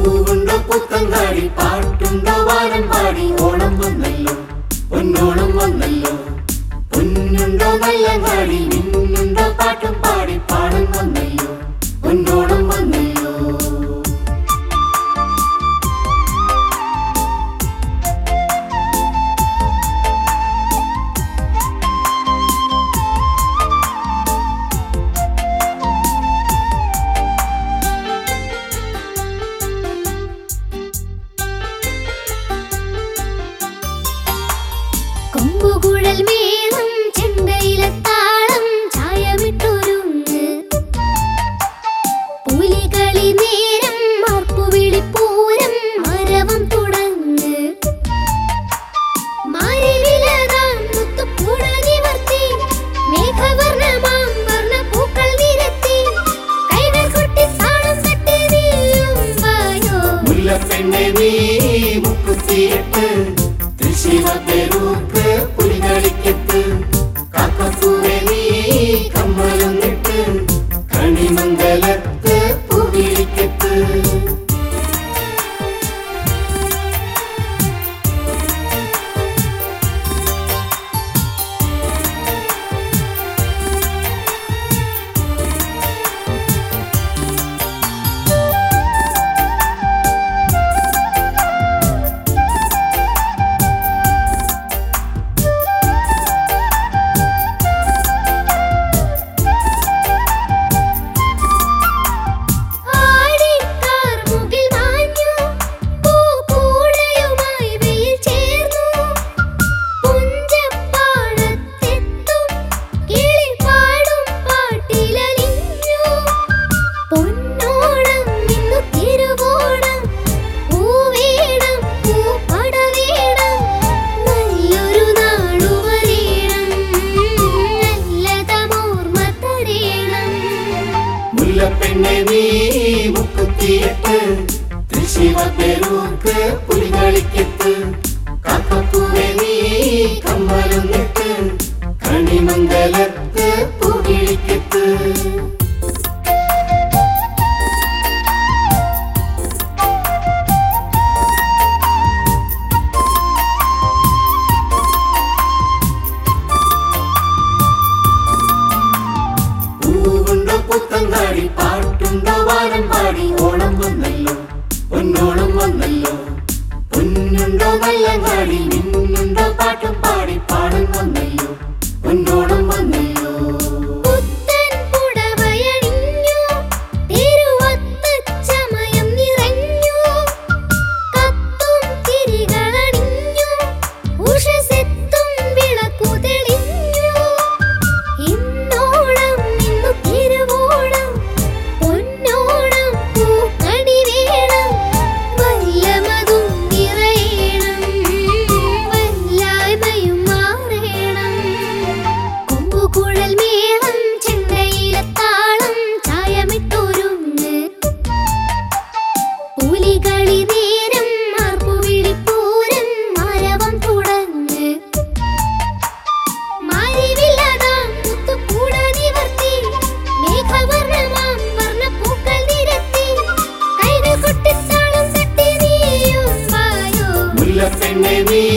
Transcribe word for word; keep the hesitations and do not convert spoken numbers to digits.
പൂവുണ്ടോ പുത്തങ്കാടി പാട്ടുണ്ടോ വാനം പാടി ഓണം വന്നല്ലോ പൊന്നോണം വന്നല്ലോ പൊന്നുണ്ടോ നല്ല കാടി മിന്നുണ്ടോ പാട്ടും പാടി പാടം വന്നല്ലോ പൊന്നോണം വന്നല്ലോ. കൊമ്പുകുഴൽ മേളം ചെണ്ടയിലത്താളം ചായമിട്ടൊരുങ്ങ് പുലികളി നേരം മാർപ്പുവിളിപ്പൂരം മരവം തുടങ്ങ് മാരിവിലതാം മുത്തുക്കൂട നിവർത്തി മേഘവർണ്ണമാം വർണ്ണപ്പൂക്കൾ നിരത്തി കൈകൾ കൊട്ടി താളം തട്ടി നീയും വായോ മുല്ലപ്പെണ്ണെ നീ മുക്കുത്തിയിട്ട് തൃശ്ശിവപെരൂർക്ക് പുലികളിക്കത്ത് കാക്കപ്പൂവെ നീ കമ്മലൊന്നിട്ട് കണിമംഗലത്ത് പൂവിളിക്കത്ത്. മുല്ലപ്പെണ്ണെ നീ മുക്കുത്തിയിട്ട് തൃശ്ശിവപെരൂർക്ക് പുലികളിക്കത്ത് കാക്കപ്പൂവെ നീ കമ്മലൊന്നിട്ട് കണിമംഗലത്ത് പൂവിളിക്കത്ത്. പൂവുണ്ടോ പുത്തങ്കാടി പാട്ടുണ്ടോ വാനം പാടി ഓണം വന്നല്ലോ പൊന്നോണം വന്നല്ലോ പൊന്നുണ്ടോ നല്ല കാടി മിന്നുണ്ടോ പാട്ടും പാടി പാടം വന്നല്ലോ പൊന്നോണം വന്നല്ലോ. പുത്തൻ പുടവയണിഞ്ഞു തിരുവത്തച്ചമയം നിറഞ്ഞു കത്തും തിരികളണിഞ്ഞു ഉഷസെത്തും വിളക്കു തെളിഞ്ഞു ഇന്നോണം ഇന്നു തിരുവോണം പൊന്നോണം പൂക്കണി വേണം വല്ലമതും നിറയണം വല്ലായ്മയും മാറേണം. കൊമ്പുകുഴൽ മേളം ചെണ്ടയിലത്താളം ചായമിട്ടൊരുങ്ങ് പുലികളി നേരം മാർപ്പുവിളിപ്പൂരം മരവം തുടങ്ങ് മാരിവിലതാം മുത്തുക്കൂട നിവർത്തി മേഘവർണ്ണമാം വർണ്ണപ്പൂക്കൾ നിരത്തി കൈകൾ കൊട്ടി താളം തട്ടി നീയും വായോ മുല്ലപ്പെണ്ണെ നീ